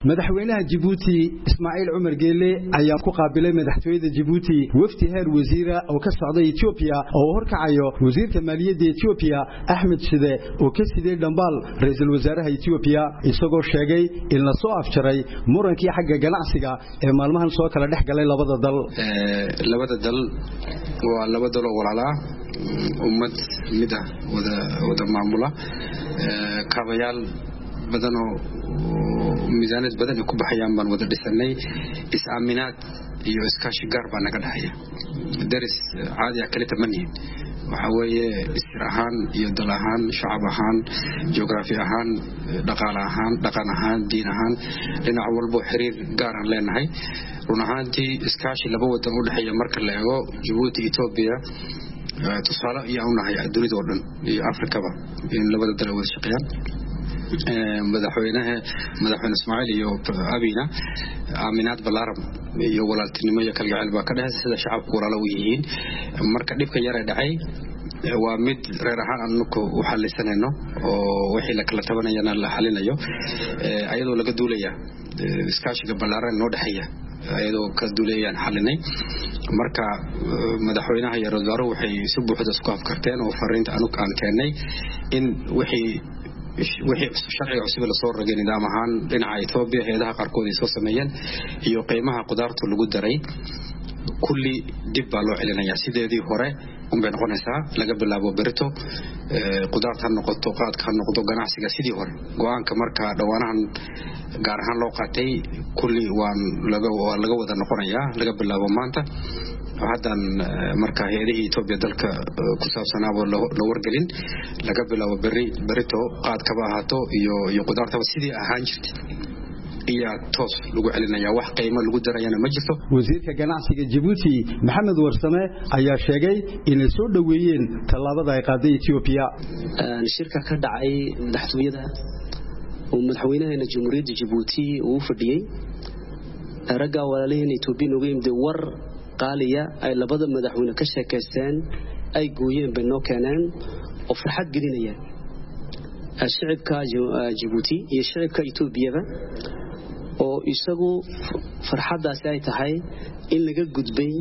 madaxweynaha Djibouti Ismaaciil Cumar Geele ayaa ku qaabilay madaxtooyada Djibouti wafdi heer wasiira oo ka socday Ethiopia oo horkacayo wasiirka maaliyadda Ethiopia Ahmed Shide oo ka sidee dhambaal ra'iisul wasaaraha Ethiopia isagoo sheegay in la soo afjaray murankii xagga ganacsiga ee maalmahan soo kala dhex galay labada dal waa laba dal oo walaala ummad mid ah wada maamula kaabayaal badan oo miisaanad badan ku baxayaan baan wada dhisanay is-aaminaad iyo iskaashi gaar baa naga dhaxaya daris caadi ah kale tamaniin waxa weeye isir ahaan iyo dal ahaan shacab ahaan geography ahaan dhaqan ahaan diin ahaan dhinac walba xiriir gaar ah leenahay run ahaantii iskaashi laba wadan u dhaxaya marka la eego Djibouti Ethiopia tusaale iyo unahay dunida oo dhan iyo Afrikaba in labada dal wada shaqeeyaan madaxweyne Ismaaciil iyo Abina aaminaad balaaram iyo walaaltinimo iyo kalgacayl baa ka dhaxay sida shacabku walaalo u yihiin marka dhibka yar ee dhacay waa mid reer ahaan anku u xalisanayno oo wixii la kala tabanayana la xalinayo ayadoo laga duulaya iskaashiga balaaran noo dhaxaya ayadoo ka duulayaan xalinay marka madaxweynaha iyo ra'iisul waxay si buuxda isku afkarteen oo fariinta aan keenay in wixii sharciga cusub la soo rogay nidaam ahaan dhinaca Ethiopia heedaha qaarkood ay soo sameeyeen iyo qiimaha qudaarta lagu daray kulli dib baa loo celinayaa sideedii hore bay noqonaysaa laga bilaabo berito qudaarta noqoto qaadka noqdo ganacsiga sidii hore go'aanka marka dhawaanahan gaar ahaan loo qaatay kulli laga wada noqonayaa laga bilaabo maanta hadan marka heedihii Ethiopia dalka ku saabsanaabo la wargelin laga bilaabo berito qaadka ba ahaato iyo qudaarta sidii ahaan jirtay iyo toos lagu celinayaa wax qiimo lagu darayana ma jirto wasiirka ganacsiga Djibouti Maxamed Warsame ayaa sheegay in ay soo dhaweeyeen talaabada ay qaaday Ethiopia shirka ka dhacay madaxtooyada oo madaxweynaha Jamhuuriyadda Djibouti uu fadhiyay raga walaalaheena Ethiopia ugu yimid war qaaliya ay labada madaxweyne ka sheekaysteen ay gooyeen bano keenan oo farxad gelinaya shacabka Djibouti iyo shacabka Ethiopia oo isagu farxadaas ay tahay in laga gudbay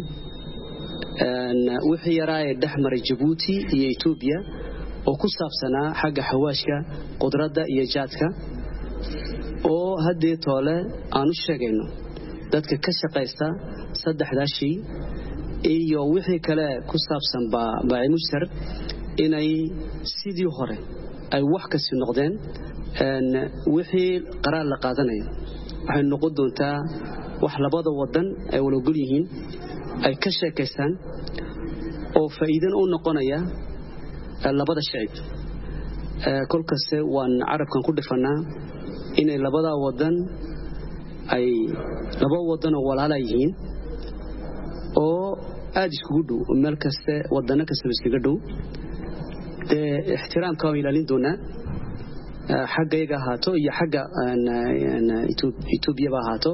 wixii yaraa ee dhaxmaray Djibouti iyo Ethiopia oo ku saabsanaa xagga xawaashka qudradda iyo jaadka oo hadii toole aanu sheegayno dadka ka shaqeysta saddexdaas shay iyo wixii kale ku saabsan baa mushtar inay sidii hore ay wax ka sii noqdeen wixii qaraar la qaadanayo waxay noqon doontaa wax labada wadan ay wada gol yihiin ay ka sheekaystaan oo faa'iido u noqonaya labada shacab kolkaas waan carabkan ku dhifanaa inay labada wadan ay laba wadan oo walaalo yihiin oo aad isku dhow meel kasta wadana kasta isku dhow ixtiraamka oo ilaalin doona xaggayga haato iyo xagga Ethiopia ba haato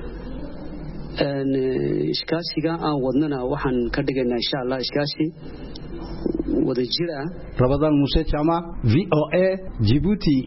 iskaashiga aan wadnana waxaan ka dhigaynaa insha Allah iskaashi wada jira Ramadan Musa Chama VOA Djibouti